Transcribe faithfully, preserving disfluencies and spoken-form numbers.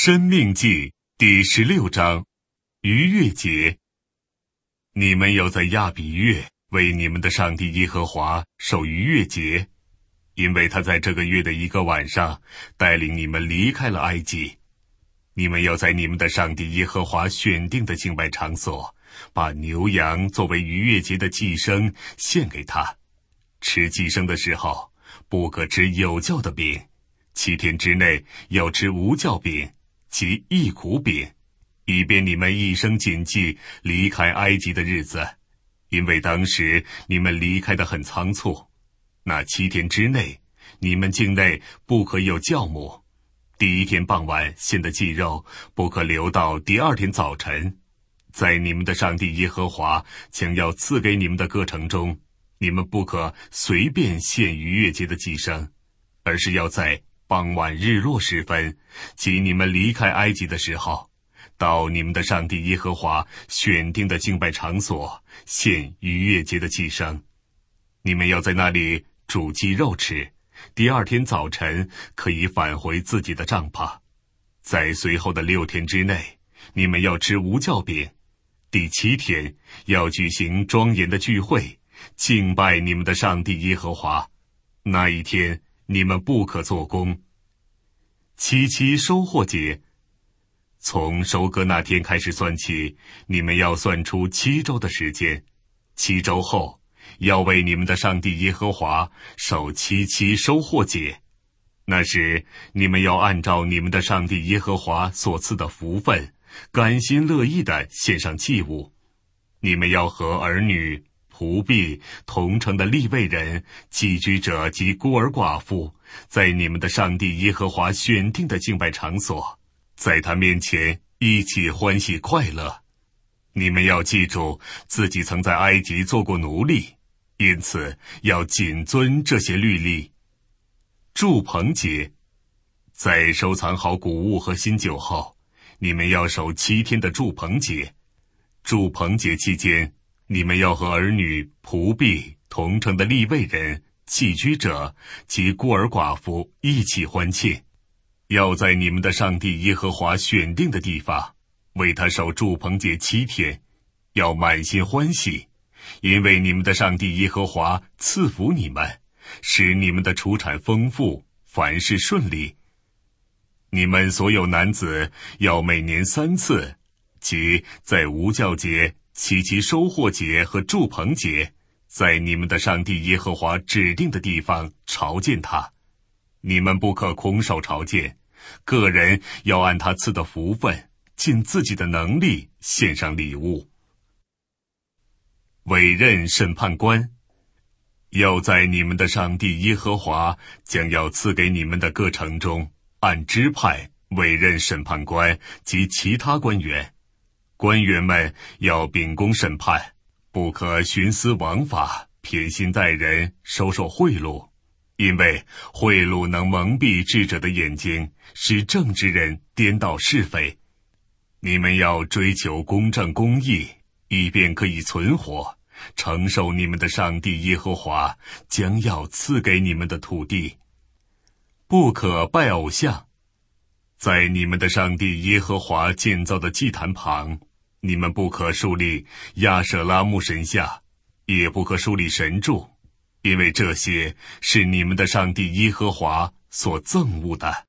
申命记第十六章，逾越节。你们要在亚比月为你们的上帝耶和华守逾越节，因为他在这个月的一个晚上带领你们离开了埃及。你们要在你们的上帝耶和华选定的敬拜场所，把牛羊作为逾越节的祭牲献给他。吃祭牲的时候，不可吃有酵的饼，七天之内要吃无酵饼及一苦饼，以便你们一生谨记离开埃及的日子，因为当时你们离开得很仓促。那七天之内，你们境内不可有酵母。第一天傍晚献的祭肉不可留到第二天早晨。在你们的上帝耶和华将要赐给你们的各城中，你们不可随便献逾越节的祭牲，而是要在傍晚日落时分，即你们离开埃及的时候，到你们的上帝耶和华选定的敬拜场所献逾越节的祭牲。你们要在那里煮鸡肉吃，第二天早晨可以返回自己的帐篷。在随后的六天之内，你们要吃无酵饼。第七天要举行庄严的聚会，敬拜你们的上帝耶和华。那一天你们不可做工。七七收获节，从收割那天开始算起，你们要算出七周的时间。七周后，要为你们的上帝耶和华守七七收获节。那时你们要按照你们的上帝耶和华所赐的福分，甘心乐意地献上祭物。你们要和儿女、仆婢、同城的利未人、寄居者及孤儿寡妇，在你们的上帝耶和华选定的敬拜场所，在他面前一起欢喜快乐。你们要记住自己曾在埃及做过奴隶，因此要谨遵这些律例。住棚节，在收藏好谷物和新酒后，你们要守七天的住棚节。住棚节期间，你们要和儿女、仆婢、同城的利未人、寄居者及孤儿寡妇一起欢庆，要在你们的上帝耶和华选定的地方为他守住棚节七天，要满心欢喜，因为你们的上帝耶和华赐福你们，使你们的出产丰富，凡事顺利。你们所有男子要每年三次，即在无酵节、七七收获节和住棚节，在你们的上帝耶和华指定的地方朝见他。你们不可空手朝见，个人要按他赐的福分，尽自己的能力献上礼物。委任审判官，要在你们的上帝耶和华将要赐给你们的各城中，按支派委任审判官及其他官员。官员们要秉公审判，不可徇私枉法，偏心待人，收受贿赂，因为贿赂能蒙蔽智者的眼睛，使正直人颠倒是非。你们要追求公正公义，以便可以存活，承受你们的上帝耶和华将要赐给你们的土地。不可拜偶像，在你们的上帝耶和华建造的祭坛旁，你们不可树立亚舍拉木神像，也不可树立神柱，因为这些是你们的上帝耶和华所憎恶的。